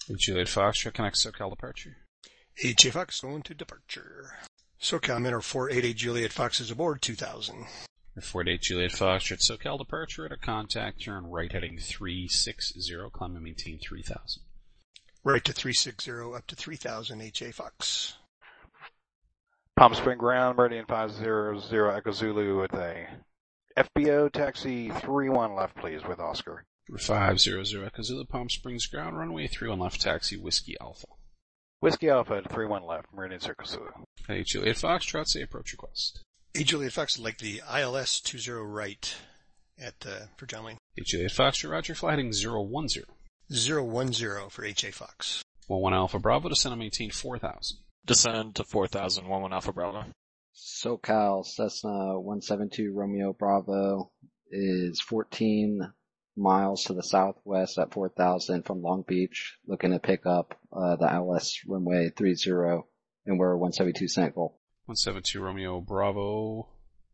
Juliet Foxtrot connects SoCal departure. HA Fox going to departure. SoCal Minor 488 Juliet Fox is aboard 2000. 488 Juliet Foxtrot, SoCal departure at a contact, turn right heading 360, climb and maintain 3000. Right to 360 up to 3000 HA Fox. Palm Spring ground, Meridian 500 Echo Zulu with a FBO taxi 31 left please with Oscar. 500 Echo Zulu, Palm Springs ground, runway 31 left, taxi Whiskey Alpha. Whiskey Alpha at 31 left, Meridian Circle Zulu. Hey Juliet Foxtrot, say approach request. Hey Juliet Fox, like the ILS 20 right at for John Wayne. Hey Juliet Foxtrot, roger, fly heading 010. 010 for HA Fox. 11 Alpha Bravo, descend and maintain 4000. Descend to 4000, 11 Alpha Bravo. SoCal Cessna 172 Romeo Bravo is 14 miles to the southwest at 4000 from Long Beach, looking to pick up the ILS runway 30, and we're 172 Central. 172 Romeo Bravo,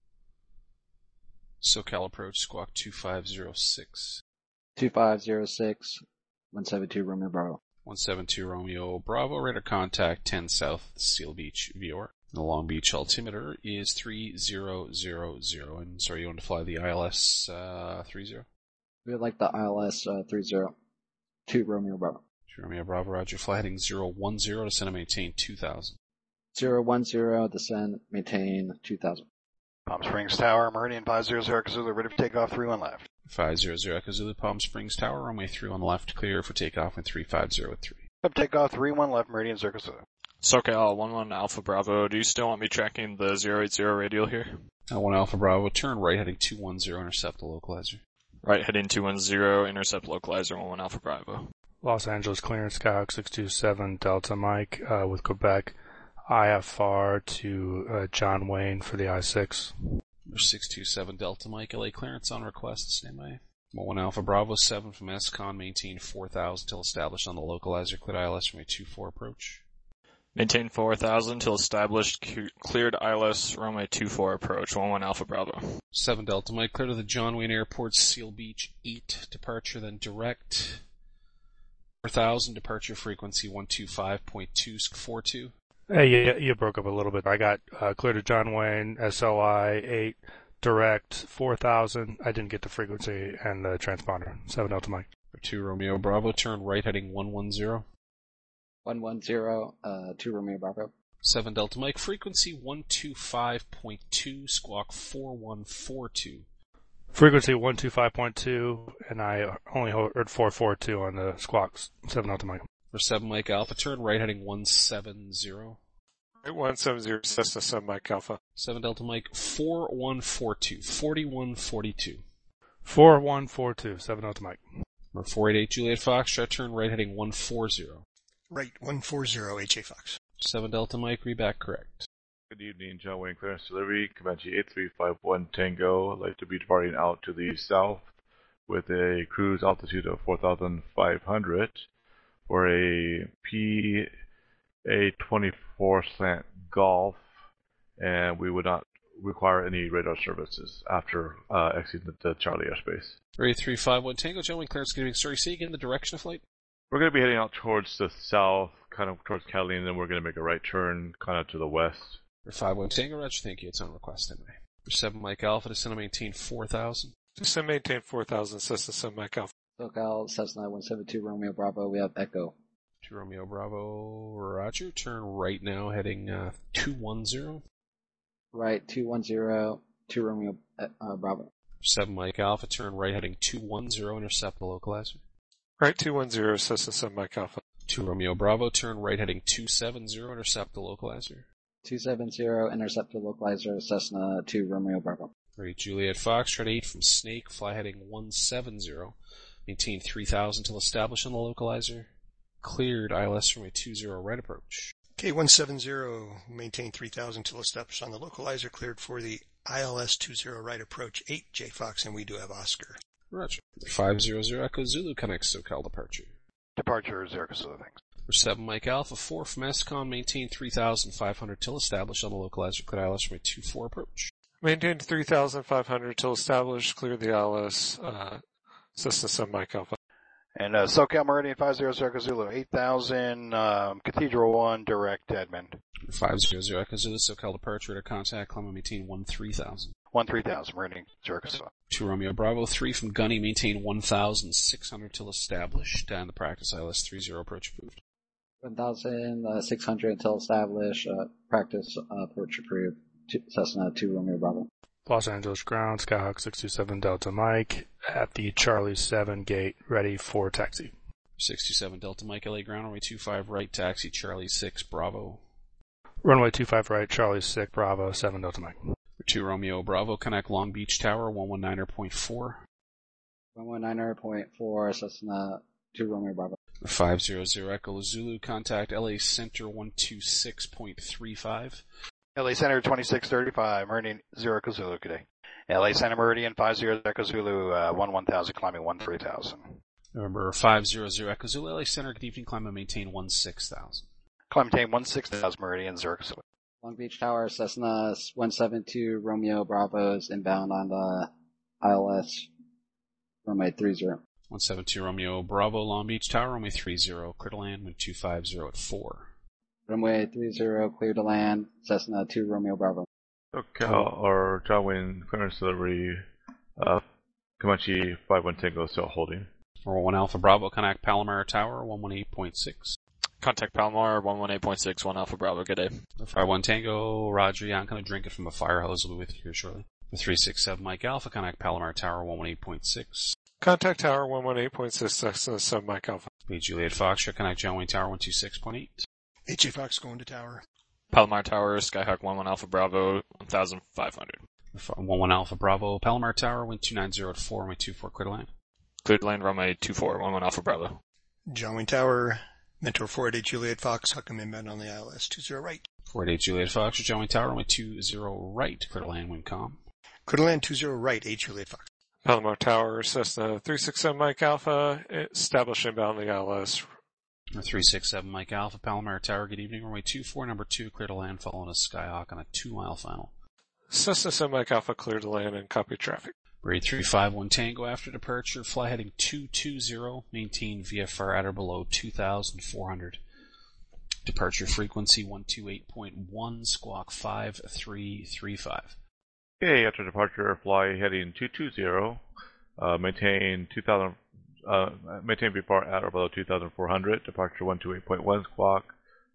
SoCal approach, squawk 2506. 2506, 172 Romeo Bravo. 172 Romeo Bravo, radar contact 10 South Seal Beach, VOR. The Long Beach altimeter is 3000, and sorry, you want to fly the ILS 30? We would like the ILS 30, 2 Romeo Bravo. 2 Romeo Bravo, roger, fly heading 010, descend and maintain 2000. 010, descend, maintain 2000. Palm Springs Tower, Meridian 500 Echo Zulu, ready for takeoff 31 left. 500 Echo Zulu, Palm Springs Tower, runway 31 left, clear for takeoff in 3503. Up takeoff 31 left, Meridian Circle Zulu. SoCal 11 Alpha Bravo, do you still want me tracking the 080 radial here? 1 Alpha Bravo, turn right heading 210, intercept the localizer. Right heading 210, intercept localizer 11 Alpha Bravo. Los Angeles clearance, Skyhawk 627 Delta Mike with Quebec. IFR to John Wayne for the I-6. 627 Delta Mike, LA clearance on request, standby. 1 Alpha Bravo 7 from SCON, maintain 4000 till established on the localizer, cleared ILS from a 24 approach. Maintain 4000 till established, cleared ILS runway 24 approach, 11 Alpha Bravo. 7 Delta Mike, clear to the John Wayne Airport, Seal Beach 8, departure, then direct. 4000, departure frequency 125.242. Hey, you broke up a little bit. I got clear to John Wayne, SOI 8, direct 4000. I didn't get the frequency and the transponder. 7 Delta Mike. 2 Romeo Bravo, turn right heading 110. 110, 2 Romeo Bravo. 7 Delta Mike, frequency 125.2, squawk 4142. Frequency 125.2, and I only heard 442 on the squawks. 7 Delta Mike. For 7 Mike Alpha, turn right heading 170. Right 170, Cessna 7 Mike Alpha. 7 Delta Mike, 4142, 4142. 4142, 7 Delta Mike. Number 488 Juliet Foxtrot, turn right heading 140. Right 140 HA Fox. 7 Delta Mike, read back correct. Good evening, John Wayne clearance delivery, Comanche 8351 Tango. I'd like to be departing out to the south with a cruise altitude of 4,500 for a PA-24 slant Golf, and we would not require any radar services after exiting the Charlie airspace. 8351 Tango, John Wayne clearance giving. Sorry, say again the direction of flight? We're going to be heading out towards the south, kind of towards Catalina, and then we're going to make a right turn kind of to the west. For 51 Tango, roger, thank you. It's on request anyway. For 7 Mike Alpha, descend and maintain 4000. Descend maintain 4000, Cessna 7 Mike Alpha. SoCal Cessna 172 Romeo Bravo, we have Echo. 2 Romeo Bravo, roger, turn right now heading 210. Right 210, 2 Romeo Bravo. 7 Mike Alpha, turn right heading 210, intercept the localizer. Right 210, Cessna 7 Mike Alpha. 2 Romeo Bravo, turn right heading 270, intercept the localizer. 270, intercept the localizer, Cessna 2 Romeo Bravo. 3 Juliet Foxtrot 8 from Snake, fly heading 170, maintain 3000 till established on the localizer. Cleared ILS from a 20 right approach. Okay, 170, maintain 3000 till established on the localizer, cleared for the ILS 20 right approach 8 J Fox, and we do have Oscar. Roger. 500 Echo Zulu connects SoCal departure. Departure 0 Zulu, thanks. For 7 Mike Alpha, 4 from SCON, maintain 3500 till established on the localizer, cleared ILS from a 24 approach. Maintain 3500 till established, clear the ILS, Cessna 7 Mike Alpha. And SoCal Meridian 500 Zulu 8000, Cathedral 1, direct Edmond. 500 Echo Zulu, SoCal departure at contact, climb and maintain 13,000. 3000, Meridian Zurich. 2 Romeo Bravo, 3 from Gunny, maintain 1,600 till established, and the practice ILS 30 approach approved. 1,600 until established, practice approach approved, Cessna 2 Romeo Bravo. Los Angeles ground, Skyhawk 627 Delta Mike at the Charlie 7 gate, ready for taxi. 67 Delta Mike, LA ground, runway 25 right, taxi Charlie 6 Bravo. Runway 25 right, Charlie 6 Bravo, 7 Delta Mike. 2 Romeo Bravo, connect Long Beach Tower, 119.4. 119.4, Cessna 2 Romeo Bravo. 500 Echo Zulu, contact LA Center 126.35. LA Center 2635, Meridian Zurich Zulu, good day. LA Center Meridian 50 Echo Zulu, 11,000, climbing 13,000. November 500 Echo Zulu, LA Center, good evening, climb and maintain 16,000. Climb maintain 16,000, Meridian Zurich Zulu. Long Beach Tower, Cessna 172 Romeo Bravo is inbound on the ILS, runway 30. 172 Romeo Bravo, Long Beach Tower, runway 30, clear to land, wind 250 at 4. Runway 30, clear to land, Cessna 2 Romeo Bravo. SoCal or John Wayne clearance delivery, Comanche 51 Tango still holding. 1 Alpha Bravo, connect Palomar Tower, 118.6. Contact Palomar, 118.6, 1 Alpha Bravo, good day. 51 Tango, Roger, yeah, I'm going to drink it from a fire hose, we'll be with you here shortly. 367 Mike Alpha, connect Palomar Tower, 118.6. Contact Tower 118.6, Cessna 7 Mike Alpha. Be Juliet Fox, connect John Wayne Tower, 126.8. HA Fox going to tower. Palomar Tower, Skyhawk 11 Alpha Bravo, 1,500. 11 Alpha Bravo, Palomar Tower, wind 290 at 4, runway 24, clear to land. Cleared land, runway 24, 11 Alpha Bravo. John Wayne Tower, Mentor 48 Juliet Fox, Huckham inbound on the ILS 20 right. 48 Juliet Fox, John Wayne Tower, runway 20 right, clear to land, wind calm. Clear to land 20 right, 8 Juliet Fox. Palomar Tower, Cessna 367 Mike Alpha, establish inbound on the ILS. 367 Mike Alpha, Palomar Tower, good evening, runway 24, number 2, clear to land, following a Skyhawk on a 2-mile final. Cessna 7 Mike Alpha, clear to land and copy traffic. Grade 351 Tango after departure, fly heading 220, maintain VFR at or below 2,400. Departure frequency 128.1, squawk 5335. Okay, after departure, fly heading 220, maintain 2,000, maintain VFR at or below 2,400, departure 128.1, squawk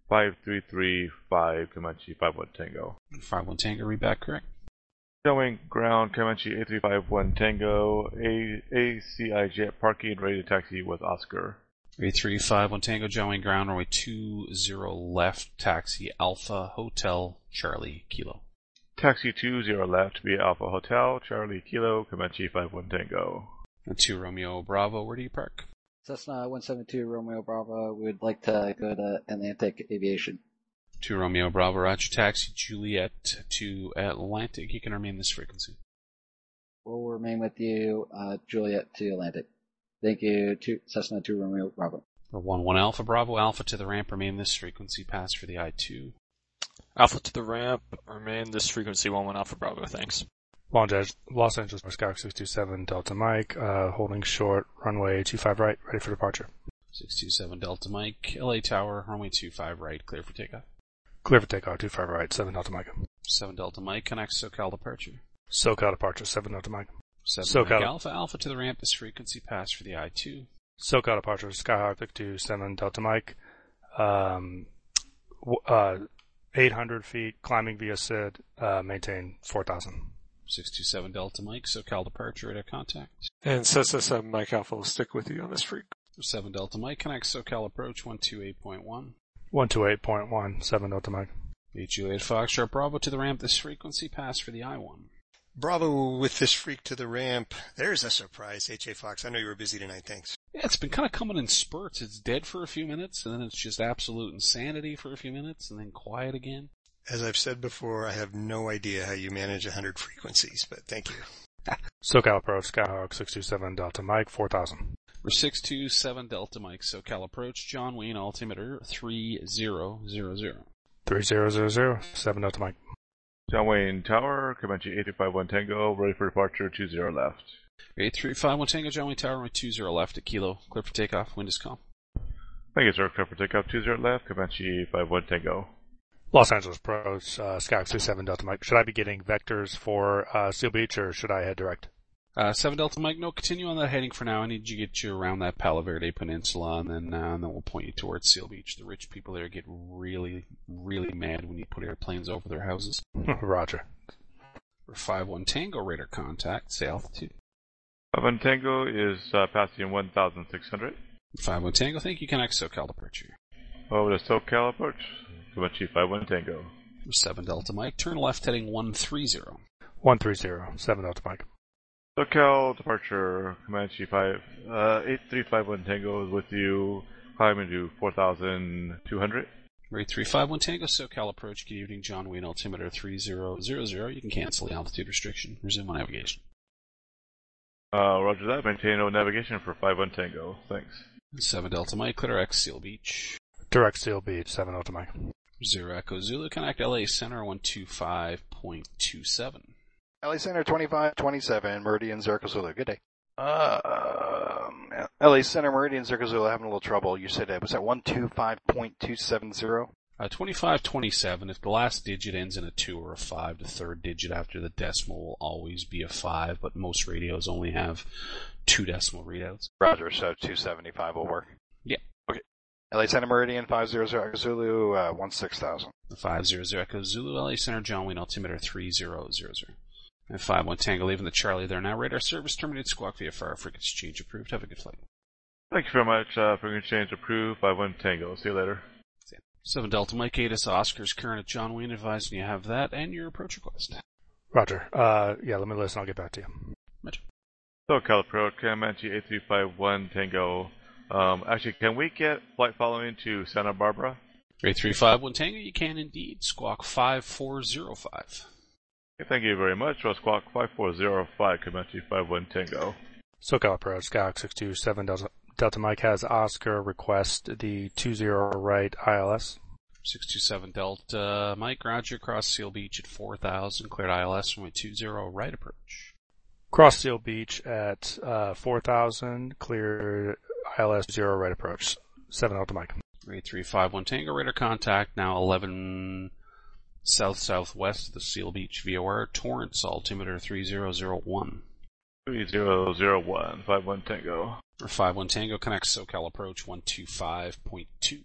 5335, Comanche 51 Tango. 51 Tango, read back correct. Showing ground, Comanche 8351 Tango, ACI jet parking, ready to taxi with Oscar. 8351 Tango, Joey ground, runway 20 left, taxi Alpha Hotel, Charlie Kilo. Taxi 20 left, via Alpha Hotel, Charlie Kilo, Comanche 51 Tango. 2 Romeo Bravo, where do you park? Cessna 172 Romeo Bravo, we would like to go to Atlantic Aviation. 2 Romeo Bravo, Roger, taxi Juliet to Atlantic. You can remain this frequency. We'll remain with you, Juliet to Atlantic. Thank you, Cessna 2 Romeo Bravo. For 1 Alpha Bravo, Alpha to the ramp, remain this frequency, pass for the I-2. Alpha to the ramp, remain this frequency, 1 Alpha Bravo, thanks. Los Angeles Skyhawk 627 Delta Mike, holding short, runway 25 right, ready for departure. 627 Delta Mike, LA Tower, runway 25 right, clear for takeoff. Clear for takeoff, 25 right, 7 Delta Mike. 7 Delta Mike, connects SoCal departure. SoCal departure, 7 Delta Mike. 7 SoCal Mike Alpha, Alpha to the ramp, this frequency, pass for the I-2. SoCal departure, Skyhawk 627 Delta Mike. 800 feet, climbing via SID, maintain 4,000. 627 Delta Mike, SoCal departure, radar contact. And Cessna 7 Mike Alpha will stick with you on this freak. 7 Delta Mike, connects SoCal approach, 128.1. 128.1, 7 Delta Mike. 8 Juliet Foxtrot Bravo to the ramp, this frequency, pass for the I-1. Bravo with this freak to the ramp. There's a surprise, H.A. Fox. I know you were busy tonight, thanks. Yeah, it's been kind of coming in spurts. It's dead for a few minutes, and then it's just absolute insanity for a few minutes, and then quiet again. As I've said before, I have no idea how you manage 100 frequencies, but thank you. SoCal approach, Skyhawk 627 Delta Mike, 4,000. We're 627 Delta Mike, SoCal approach, John Wayne altimeter 3000. 3000, 7 Delta Mike. John Wayne Tower, Comanche 8351 Tango, ready for departure, 20 left. 8351 Tango, John Wayne Tower, runway 20 left at Kilo. Clear for takeoff, wind is calm. Thank you, sir. Clear for takeoff 20 left, Comanche 51 Tango. Los Angeles Pros, Skyhawk 7 Delta Mike. Should I be getting vectors for Seal Beach, or should I head direct? 7 Delta Mike, no, continue on that heading for now. I need to get you around that Palo Verde Peninsula, and then we'll point you towards Seal Beach. The rich people there get really, really mad when you put airplanes over their houses. Roger. For 5-1 Tango, radar contact, say altitude. 5-1 Tango is passing 1,600. 5-1 Tango, thank you, connect SoCal departure. Over to SoCal approach, Comanche 5-1 Tango. 7 Delta Mike, turn left heading 130. 130, 7 Delta Mike. SoCal departure, Comanche 8351 Tango is with you, climbing to 4,200. 8351 Tango, SoCal approach, good evening, John Wayne, altimeter 3000. You can cancel the altitude restriction, resume on navigation. Roger that, maintain no navigation for 5-1 Tango, thanks. 7 Delta Mike, clear direct Seal Beach. Direct Seal Beach, 7 Delta Mike. 0 Echo Zulu, connect LA Center 125.27. LA Center 2527, Meridian Zero Zulu. Good day. LA Center Meridian Zero Zulu having a little trouble. You said was that 125.270? 2527. If the last digit ends in a 2 or a 5, the third digit after the decimal will always be a 5, but most radios only have 2 decimal readouts. Roger, so 275 will work. Yeah. Okay. LA Center Meridian 500 Echo Zulu 16,000. 500 Echo Zulu, LA Center John Wayne, altimeter 3000. And 5-1 Tango, leaving the Charlie there now. Radar service terminated, squawk via fire frequency change approved. Have a good flight. Thank you very much. Frequency change approved, 5-1 Tango. See you later. 7 Delta Mike, ATIS Oscar's current at John Wayne, advising you have that and your approach request. Roger. Yeah, let me listen. I'll get back to you. Roger. SoCal approach, Comanche 8351 Tango. Actually, can we get flight following to Santa Barbara? 8351 Tango, you can indeed. Squawk 5405. Thank you very much. Squawk 5405, Comanche 51 Tango. SoCal approach, Skyhawk 627 Delta Mike has Oscar request the 20 right ILS. 627 Delta Mike, roger, cross Seal Beach at 4,000, cleared ILS from a 20 right approach. Cross Seal Beach at 4,000, cleared ILS 0 right approach. 7 Delta Mike. 8351 Tango, radar contact, now 11 south-southwest of the Seal Beach VOR, Torrance, altimeter 3001. 3001, 5-1 Tango. Or 5-1 Tango, connects SoCal approach 125.2.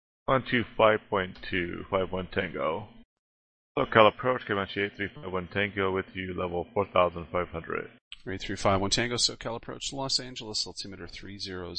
125.2, 5-1 Tango. SoCal approach, Comanche 8351 Tango with you, level 4,500. 8351 Tango, SoCal approach Los Angeles, altimeter 3000.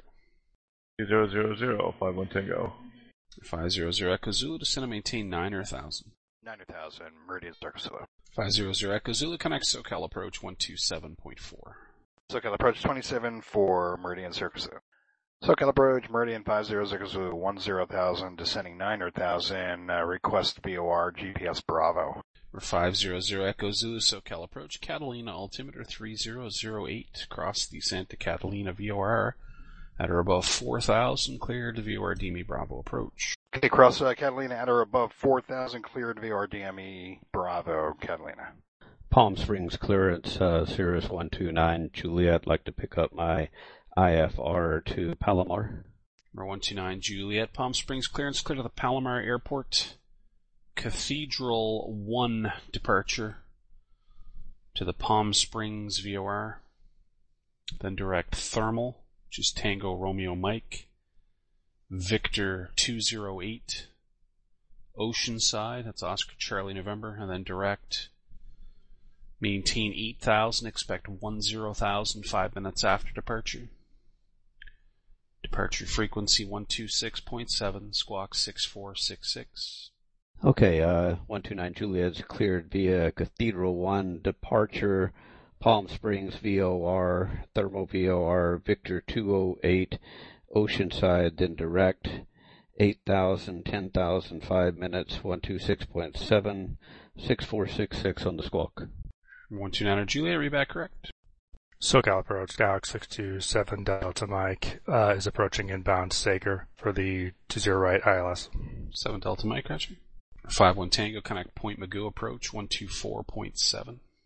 3000, 5-1 Tango. 500 Echo Zulu, descend and maintain 9,000. 9,000, Meridian Circle Zulu. 500 Echo Zulu, connects SoCal approach 127.4. SoCal approach 27 for Meridian Circle Zulu. SoCal approach Meridian 50 Echo Zulu 10,000, descending 9,000, request VOR GPS Bravo. For 500 Echo Zulu, SoCal approach Catalina, altimeter 3008, cross the Santa Catalina VOR. At or above 4,000, cleared VOR DME Bravo approach. Okay, cross Catalina at or above 4,000, cleared VOR DME Bravo, Catalina. Palm Springs clearance, Cirrus 129 Juliet. Like to pick up my IFR to Palomar. Number 129 Juliet, Palm Springs clearance, clear to the Palomar Airport. Cathedral 1 departure to the Palm Springs VOR. Then direct Thermal, which is Tango Romeo Mike, Victor 208, Oceanside, that's Oscar Charlie November, and then direct, maintain 8,000, expect 10,000 5 minutes after departure. Departure frequency 126.7, squawk 6466. Okay, 129 Juliet's cleared via Cathedral 1 departure. Palm Springs VOR, Thermal VOR, Victor 208, Oceanside, then direct, 8,000, 10,000, 5 minutes, 126.7, 6466 on the squawk. 129 Juliet, are you back correct? SoCal approach, Skyhawk 627 Delta Mike, is approaching inbound Sager for the 20 right ILS. 7 Delta Mike, roger. 5-1 Tango, connect Point Magoo approach, 124.7.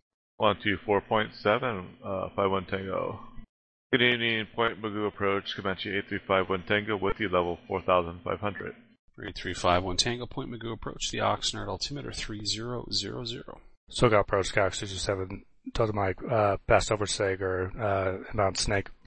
124.7, 51 Tango. Good evening, Point Mugu approach, Comanche 8351 Tango with you, level 4,500. 8351 Tango, Point Magoo approach, the Oxnard altimeter 3000. SoCal approach, Galaxy 27, Delta Mike, passed over Sager, inbound Snake.